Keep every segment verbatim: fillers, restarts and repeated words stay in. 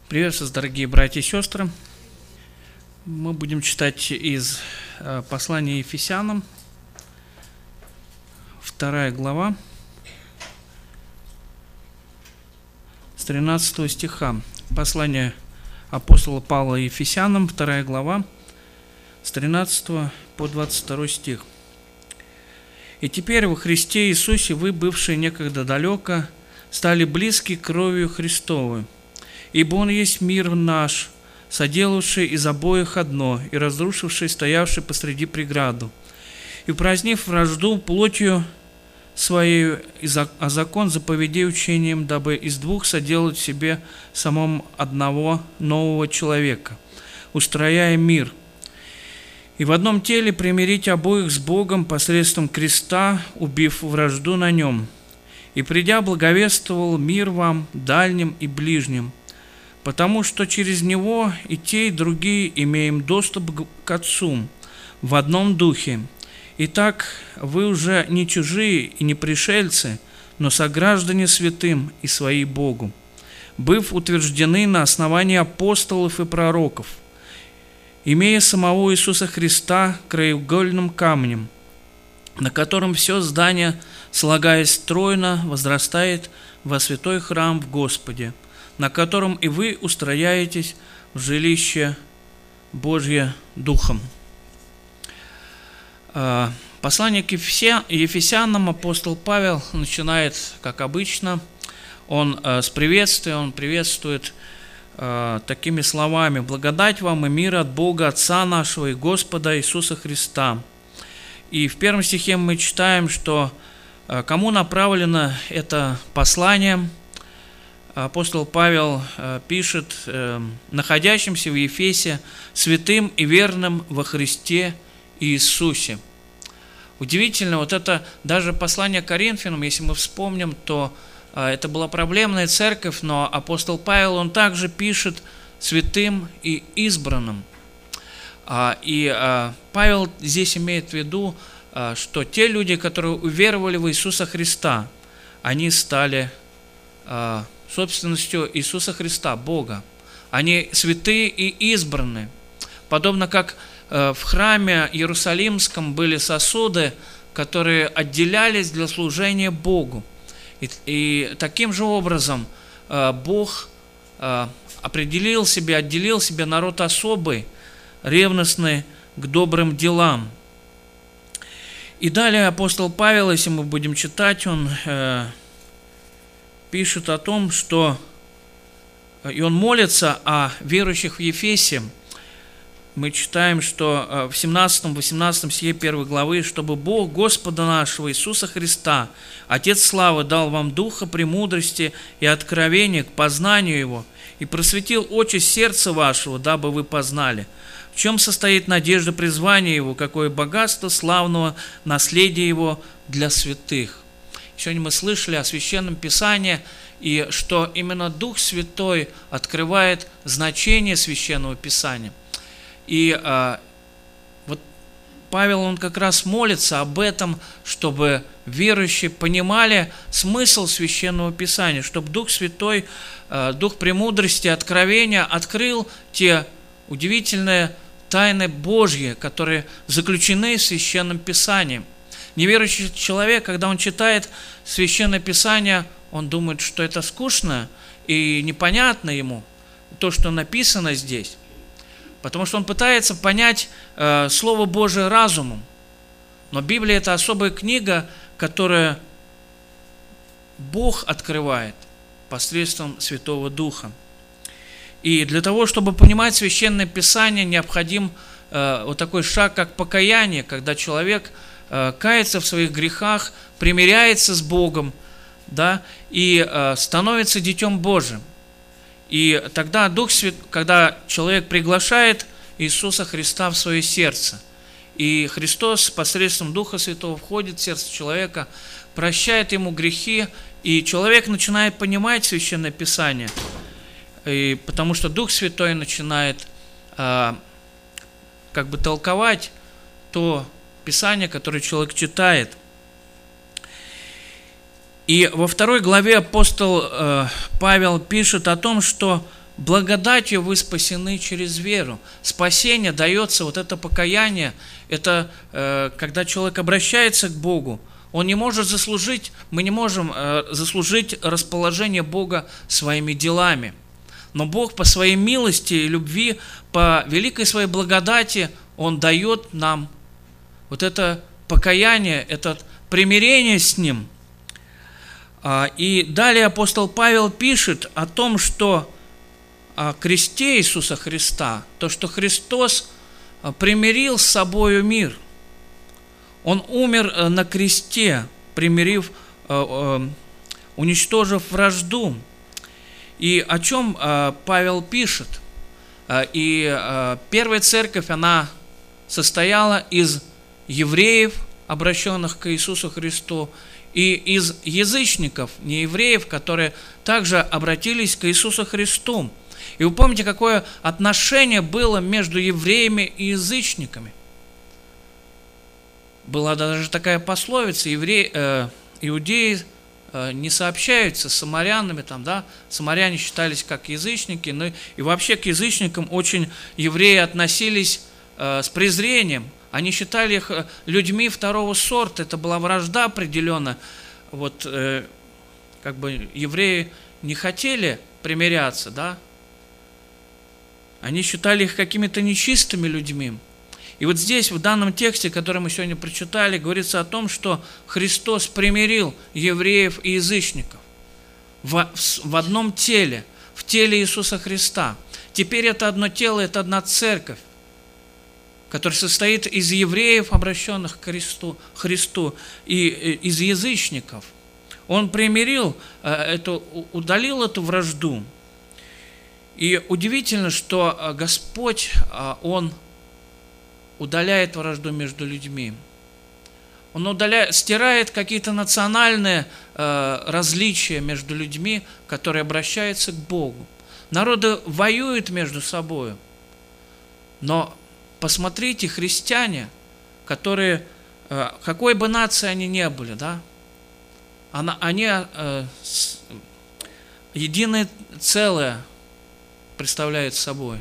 Приветствую, дорогие братья и сестры. Мы будем читать из послания Ефесянам, вторая глава, с тринадцатого стиха. Послание апостола Павла Ефесянам, вторая глава, с тринадцатого по двадцать второй стих. «И теперь во Христе Иисусе вы, бывшие некогда далеко, стали близки кровью Христовой. Ибо Он есть мир наш, соделавший из обоих одно, и разрушивший стоявший посреди преграду, и упразднив вражду плотью своей, а закон заповедей учением, дабы из двух соделать в себе самом одного нового человека, устрояя мир, и в одном теле примирить обоих с Богом посредством креста, убив вражду на нем, и придя благовествовал мир вам, дальним и ближним, потому что через Него и те, и другие имеем доступ к Отцу в одном духе. Итак, вы уже не чужие и не пришельцы, но сограждане святым и свои Богу, быв утверждены на основании апостолов и пророков, имея самого Иисуса Христа краеугольным камнем, на котором все здание, слагаясь стройно, возрастает во святой храм в Господе, на котором и вы устрояетесь в жилище Божье Духом». Послание к Ефесянам апостол Павел начинает, как обычно, он с приветствия, он приветствует такими словами: «Благодать вам и мир от Бога Отца нашего и Господа Иисуса Христа». И в первом стихе мы читаем, что кому направлено это послание. Апостол Павел пишет находящимся в Ефесе святым и верным во Христе Иисусе. Удивительно, вот это даже послание Коринфянам, если мы вспомним, то это была проблемная церковь, но апостол Павел, он также пишет святым и избранным. И Павел здесь имеет в виду, что те люди, которые уверовали в Иисуса Христа, они стали собственностью Иисуса Христа, Бога. Они святые и избранные. Подобно как в храме Иерусалимском были сосуды, которые отделялись для служения Богу. И, и таким же образом Бог определил себе, отделил себе народ особый, ревностный к добрым делам. И далее апостол Павел, если мы будем читать, он пишет о том, что и он молится о верующих в Ефесе. Мы читаем, что в семнадцатом-восемнадцатом стихе первой главы: «Чтобы Бог Господа нашего Иисуса Христа, Отец славы, дал вам духа премудрости и откровения к познанию Его, и просветил очи сердца вашего, дабы вы познали, в чем состоит надежда призвания Его, какое богатство славного наследия Его для святых». Сегодня мы слышали о Священном Писании, и что именно Дух Святой открывает значение Священного Писания. И а, вот Павел, он как раз молится об этом, чтобы верующие понимали смысл Священного Писания, чтобы Дух Святой, а, Дух премудрости, откровения открыл те удивительные тайны Божьи, которые заключены в Священном Писании. Неверующий человек, когда он читает Священное Писание, он думает, что это скучно и непонятно ему, то, что написано здесь. Потому что он пытается понять э, Слово Божие разумом. Но Библия – это особая книга, которую Бог открывает посредством Святого Духа. И для того, чтобы понимать Священное Писание, необходим э, вот такой шаг, как покаяние, когда человек кается в своих грехах, примиряется с Богом, да, и э, становится детем Божьим. И тогда Дух Свят, когда человек приглашает Иисуса Христа в свое сердце, и Христос посредством Духа Святого входит в сердце человека, прощает ему грехи, и человек начинает понимать Священное Писание, и потому что Дух Святой начинает э, как бы толковать то Писание, которое человек читает. И во второй главе апостол э, Павел пишет о том, что благодатью вы спасены через веру. Спасение дается, вот это покаяние, это э, когда человек обращается к Богу, он не может заслужить, мы не можем э, заслужить расположение Бога своими делами. Но Бог по своей милости и любви, по великой своей благодати, Он дает нам вот это покаяние, это примирение с Ним. И далее апостол Павел пишет о том, что о кресте Иисуса Христа, то, что Христос примирил с собою мир. Он умер на кресте, примирив, уничтожив вражду. И о чем Павел пишет? И первая церковь, она состояла из евреев, обращенных к Иисусу Христу, и из язычников, неевреев, которые также обратились к Иисусу Христу. И вы помните, какое отношение было между евреями и язычниками? Была даже такая пословица: евреи, э, иудеи э, не сообщаются с самарянами, там, да? Самаряне считались как язычники, но и вообще к язычникам очень евреи относились э, с презрением. Они считали их людьми второго сорта, это была вражда определенная. Вот, э, как бы евреи не хотели примиряться, да? Они считали их какими-то нечистыми людьми. И вот здесь, в данном тексте, который мы сегодня прочитали, говорится о том, что Христос примирил евреев и язычников в, в одном теле, в теле Иисуса Христа. Теперь это одно тело, это одна церковь, который состоит из евреев, обращенных к Христу, Христу, и из язычников. Он примирил, эту, удалил эту вражду. И удивительно, что Господь, Он удаляет вражду между людьми. Он удаляет, стирает какие-то национальные различия между людьми, которые обращаются к Богу. Народы воюют между собой, но посмотрите, христиане, которые, какой бы нации они ни были, да, они э, единое целое представляют собой.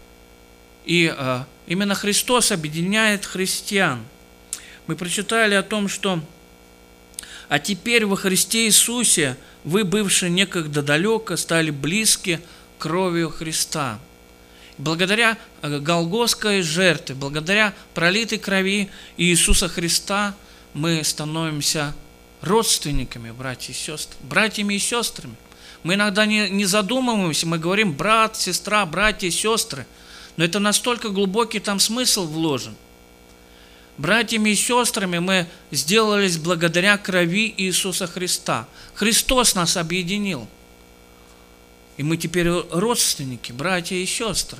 И э, именно Христос объединяет христиан. Мы прочитали о том, что «А теперь во Христе Иисусе вы, бывшие некогда далеко, стали близки кровью Христа». Благодаря голгофской жертве, благодаря пролитой крови Иисуса Христа мы становимся родственниками, братья и сестры, братьями и сестрами. Мы иногда не, не задумываемся, мы говорим брат, сестра, братья и сестры, но это настолько глубокий там смысл вложен. Братьями и сестрами мы сделались благодаря крови Иисуса Христа. Христос нас объединил. И мы теперь родственники, братья и сестры.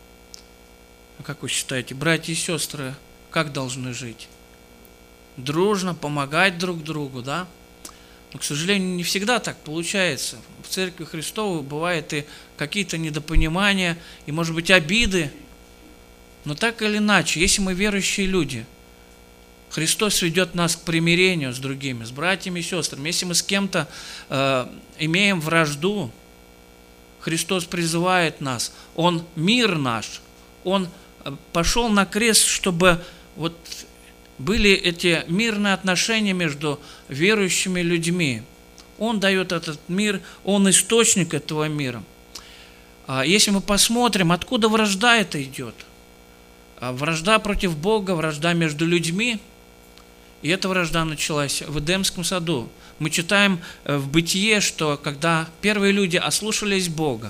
А как вы считаете, братья и сестры как должны жить? Дружно, помогать друг другу, да? Но, к сожалению, не всегда так получается. В Церкви Христовой бывают и какие-то недопонимания, и, может быть, обиды. Но так или иначе, если мы верующие люди, Христос ведет нас к примирению с другими, с братьями и сестрами. Если мы с кем-то э, имеем вражду, Христос призывает нас, Он мир наш, Он пошел на крест, чтобы вот были эти мирные отношения между верующими людьми. Он дает этот мир, Он источник этого мира. Если мы посмотрим, откуда вражда это идет, вражда против Бога, вражда между людьми, и эта вражда началась в Эдемском саду. Мы читаем в Бытие, что когда первые люди ослушались Бога,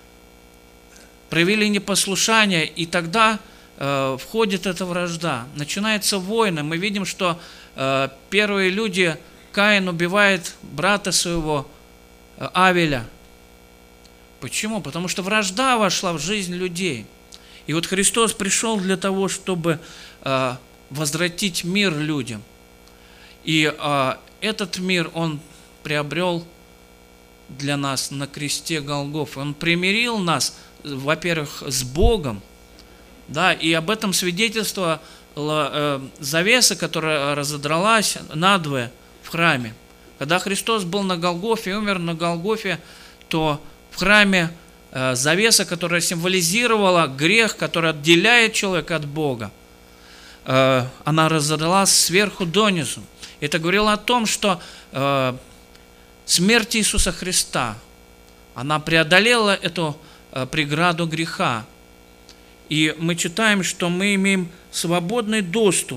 проявили непослушание, и тогда э, входит эта вражда. Начинается война. Мы видим, что э, первые люди, Каин убивает брата своего э, Авеля. Почему? Потому что вражда вошла в жизнь людей. И вот Христос пришел для того, чтобы э, возвратить мир людям. И э, этот мир Он приобрел для нас на кресте Голгофы. Он примирил нас, во-первых, с Богом, да, и об этом свидетельство э, завеса, которая разодралась надвое в храме. Когда Христос был на Голгофе и умер на Голгофе, то в храме завеса, которая символизировала грех, который отделяет человека от Бога, она разорвалась сверху донизу. Это говорило о том, что смерть Иисуса Христа, она преодолела эту преграду греха. И мы читаем, что мы имеем свободный доступ,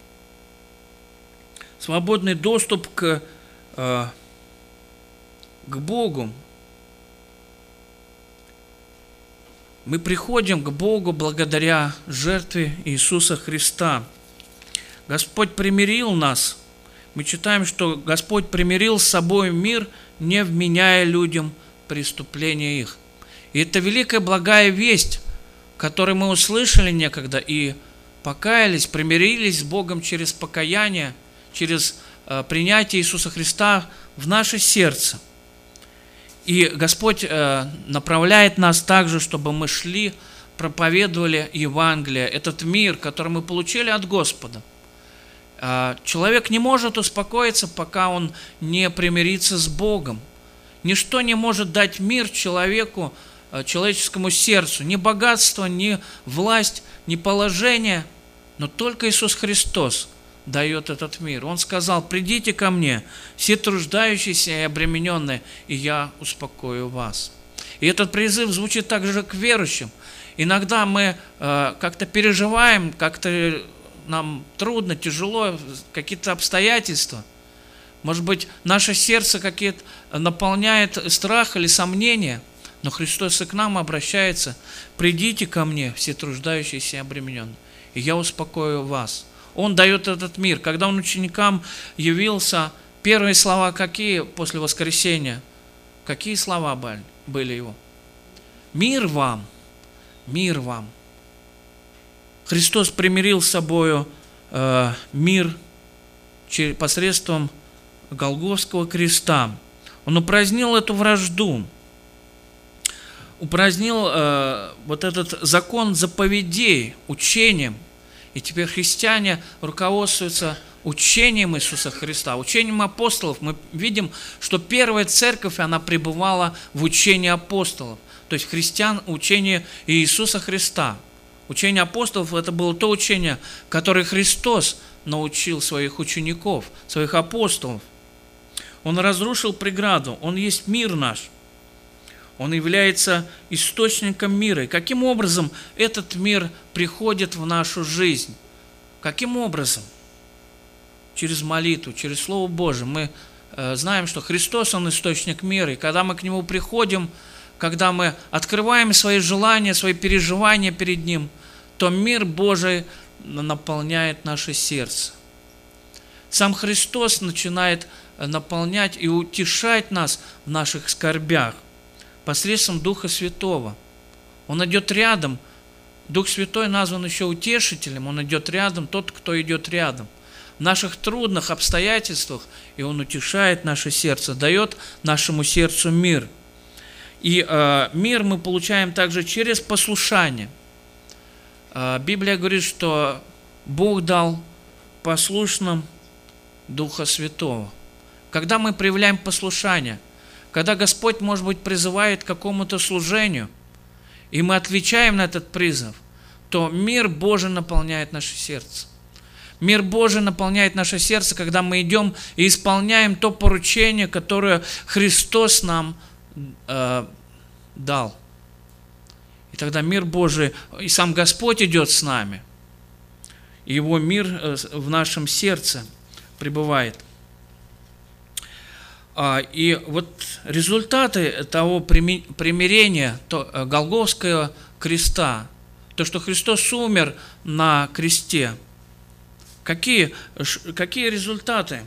свободный доступ к, к Богу. Мы приходим к Богу благодаря жертве Иисуса Христа. Господь примирил нас. Мы читаем, что Господь примирил с собой мир, не вменяя людям преступления их. И это великая благая весть, которую мы услышали некогда и покаялись, примирились с Богом через покаяние, через э, принятие Иисуса Христа в наше сердце. И Господь э, направляет нас также, чтобы мы шли, проповедовали Евангелие, этот мир, который мы получили от Господа. Э, человек не может успокоиться, пока он не примирится с Богом. Ничто не может дать мир человеку, э, человеческому сердцу, ни богатство, ни власть, ни положение, но только Иисус Христос дает этот мир. Он сказал: придите ко мне, все труждающиеся и обремененные, и я успокою вас. И этот призыв звучит также к верующим. Иногда мы э, как-то переживаем, как-то нам трудно, тяжело, какие-то обстоятельства. Может быть, наше сердце какие-то наполняет страх или сомнения, но Христос и к нам обращается: придите ко мне, все труждающиеся и обремененные, и я успокою вас. Он дает этот мир. Когда Он ученикам явился, первые слова какие после воскресения? Какие слова были Его? Мир вам, мир вам. Христос примирил с собою э, мир посредством Голгофского креста. Он упразднил эту вражду, упразднил э, вот этот закон заповедей, учением. И теперь христиане руководствуются учением Иисуса Христа, учением апостолов. Мы видим, что первая церковь, она пребывала в учении апостолов. То есть христиан, учение Иисуса Христа. Учение апостолов – это было то учение, которое Христос научил своих учеников, своих апостолов. Он разрушил преграду, Он есть мир наш. Он является источником мира. И каким образом этот мир приходит в нашу жизнь? Каким образом? Через молитву, через Слово Божие. Мы э, знаем, что Христос, Он источник мира. И когда мы к Нему приходим, когда мы открываем свои желания, свои переживания перед Ним, то мир Божий наполняет наше сердце. Сам Христос начинает наполнять и утешать нас в наших скорбях посредством Духа Святого. Он идет рядом. Дух Святой назван еще утешителем. Он идет рядом, тот, кто идет рядом. В наших трудных обстоятельствах, и Он утешает наше сердце, дает нашему сердцу мир. И э, мир мы получаем также через послушание. Э, Библия говорит, что Бог дал послушным Духа Святого. Когда мы проявляем послушание, когда Господь, может быть, призывает к какому-то служению, и мы отвечаем на этот призыв, то мир Божий наполняет наше сердце. Мир Божий наполняет наше сердце, когда мы идем и исполняем то поручение, которое Христос нам э, дал. И тогда мир Божий, и сам Господь идет с нами, и Его мир в нашем сердце пребывает. И вот результаты того примирения, то, Голгофского креста, то, что Христос умер на кресте, какие, какие результаты?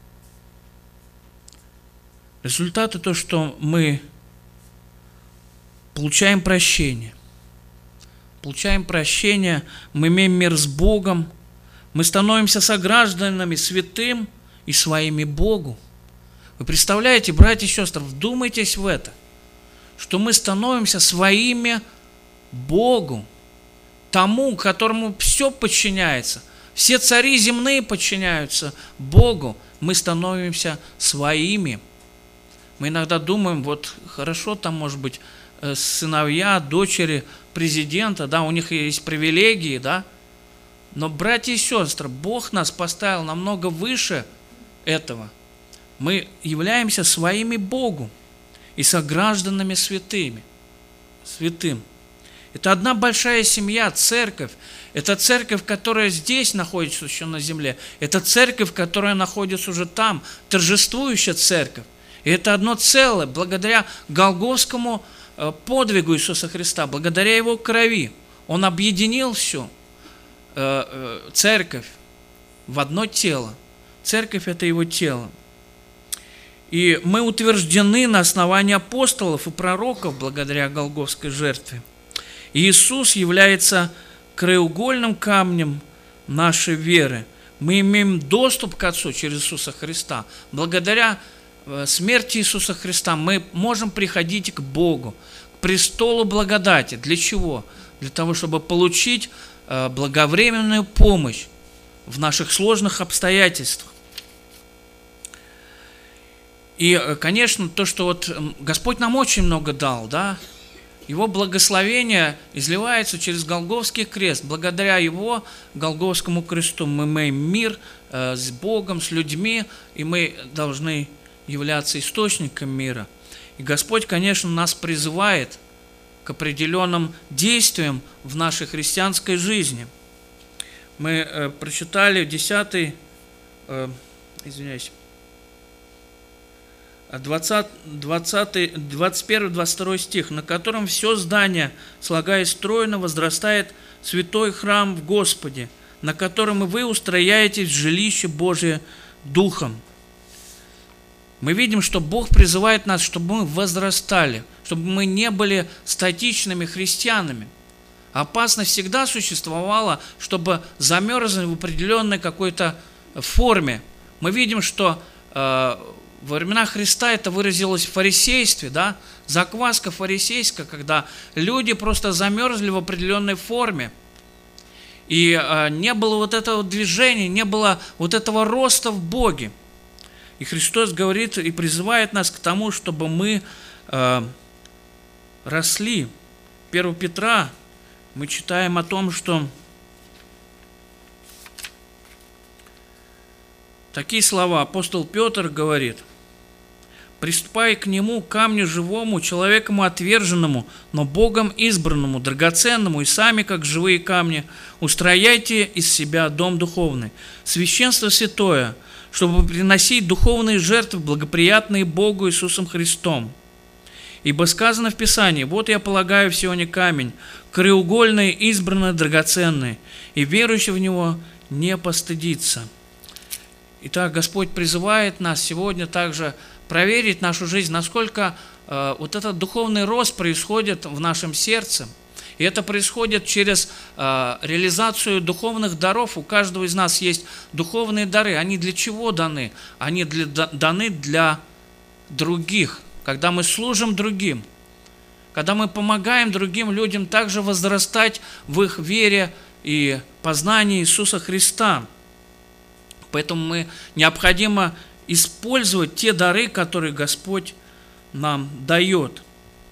Результаты то, что мы получаем прощение. Получаем прощение, мы имеем мир с Богом, мы становимся согражданами святым и своими Богу. Вы представляете, братья и сестры, вдумайтесь в это, что мы становимся своими Богу, тому, которому все подчиняется. Все цари земные подчиняются Богу. Мы становимся своими. Мы иногда думаем, вот хорошо там, может быть, сыновья, дочери президента, да, у них есть привилегии, да. Но, братья и сестры, Бог нас поставил намного выше этого. Мы являемся своими Богу и согражданами святыми, святым. Это одна большая семья, церковь. Это церковь, которая здесь находится еще на земле. Это церковь, которая находится уже там, торжествующая церковь. И это одно целое, благодаря Голгофскому подвигу Иисуса Христа, благодаря Его крови. Он объединил всю церковь в одно тело. Церковь – это Его тело. И мы утверждены на основании апостолов и пророков благодаря Голгофской жертве. И Иисус является краеугольным камнем нашей веры. Мы имеем доступ к Отцу через Иисуса Христа. Благодаря смерти Иисуса Христа мы можем приходить к Богу, к престолу благодати. Для чего? Для того, чтобы получить благовременную помощь в наших сложных обстоятельствах. И, конечно, то, что вот Господь нам очень много дал, да, Его благословение изливается через Голгофский крест. Благодаря Его Голгофскому кресту мы имеем мир с Богом, с людьми, и мы должны являться источником мира. И Господь, конечно, нас призывает к определенным действиям в нашей христианской жизни. Мы э, прочитали десятый, э, извиняюсь, двадцатый, двадцать первый двадцать второй стих, на котором все здание, слагаясь стройно, возрастает святой храм в Господе, на котором и вы устрояетесь в жилище Божие Духом. Мы видим, что Бог призывает нас, чтобы мы возрастали, чтобы мы не были статичными христианами. Опасность всегда существовала, чтобы замерзнуть в определенной какой-то форме. Мы видим, что э, во времена Христа это выразилось в фарисействе, да? Закваска фарисейская, когда люди просто замерзли в определенной форме. И э, не было вот этого движения, не было вот этого роста в Боге. И Христос говорит и призывает нас к тому, чтобы мы э, росли. первого Петра мы читаем о том, что такие слова апостол Петр говорит: «Приступай к Нему, камню живому, человекому отверженному, но Богом избранному, драгоценному, и сами, как живые камни, устрояйте из себя дом духовный, священство святое, чтобы приносить духовные жертвы, благоприятные Богу Иисусом Христом. Ибо сказано в Писании: вот я полагаю в Сионе камень, краеугольный, избранный, драгоценный, и верующий в Него не постыдится». Итак, Господь призывает нас сегодня также проверить нашу жизнь, насколько э, вот этот духовный рост происходит в нашем сердце. И это происходит через э, реализацию духовных даров. У каждого из нас есть духовные дары. Они для чего даны? Они для, даны для других. Когда мы служим другим, когда мы помогаем другим людям также возрастать в их вере и познании Иисуса Христа. Поэтому мы необходимо использовать те дары, которые Господь нам дает.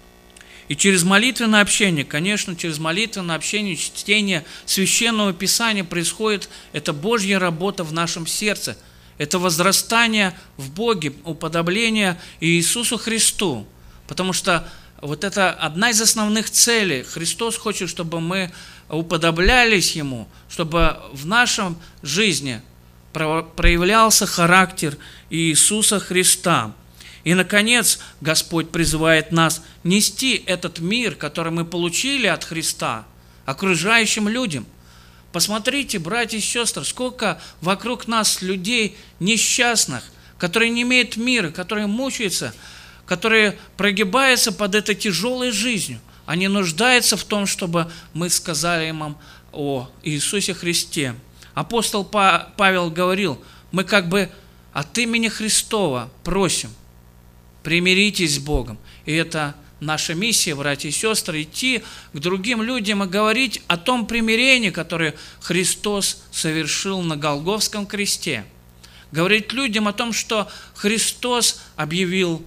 И через молитвенное общение, конечно, через молитвенное общение, чтение Священного Писания происходит эта Божья работа в нашем сердце. Это возрастание в Боге, уподобление Иисусу Христу. Потому что вот это одна из основных целей. Христос хочет, чтобы мы уподоблялись Ему, чтобы в нашей жизни проявлялся характер Иисуса Христа. И, наконец, Господь призывает нас нести этот мир, который мы получили от Христа, окружающим людям. Посмотрите, братья и сестры, сколько вокруг нас людей несчастных, которые не имеют мира, которые мучаются, которые прогибаются под этой тяжелой жизнью. Они нуждаются в том, чтобы мы сказали им о Иисусе Христе. Апостол Павел говорил: мы как бы от имени Христова просим, примиритесь с Богом. И это наша миссия, братья и сестры, идти к другим людям и говорить о том примирении, которое Христос совершил на Голгофском кресте. Говорить людям о том, что Христос объявил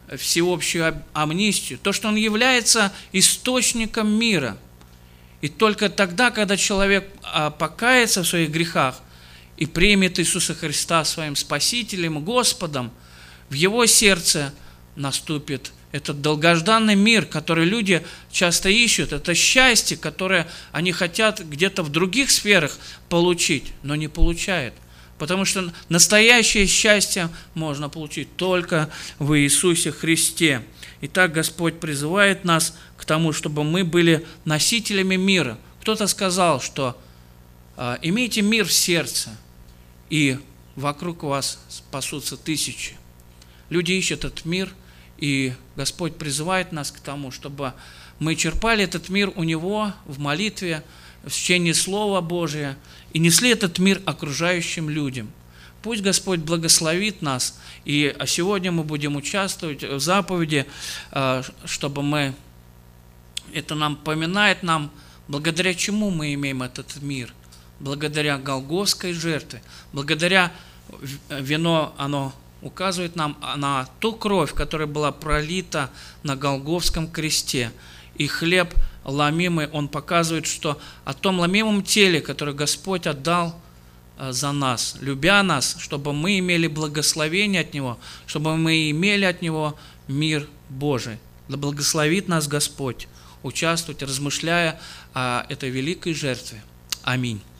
всеобщую амнистию, то, что Он является источником мира. И только тогда, когда человек покается в своих грехах и примет Иисуса Христа своим Спасителем и Господом, в его сердце наступит этот долгожданный мир, который люди часто ищут, это счастье, которое они хотят где-то в других сферах получить, но не получают. Потому что настоящее счастье можно получить только в Иисусе Христе. Итак, Господь призывает нас к тому, чтобы мы были носителями мира. Кто-то сказал, что э, имейте мир в сердце, и вокруг вас спасутся тысячи. Люди ищут этот мир, и Господь призывает нас к тому, чтобы мы черпали этот мир у Него в молитве, в чтении Слова Божия, и несли этот мир окружающим людям. Пусть Господь благословит нас, и сегодня мы будем участвовать в заповеди, чтобы мы, это нам поминает нам, благодаря чему мы имеем этот мир. Благодаря Голгофской жертве, благодаря вино, оно указывает нам на ту кровь, которая была пролита на Голгофском кресте. И хлеб ломимый, он показывает, что о том ломимом теле, которое Господь отдал за нас, любя нас, чтобы мы имели благословение от Него, чтобы мы имели от Него мир Божий. Да благословит нас Господь участвовать, размышляя о этой великой жертве. Аминь.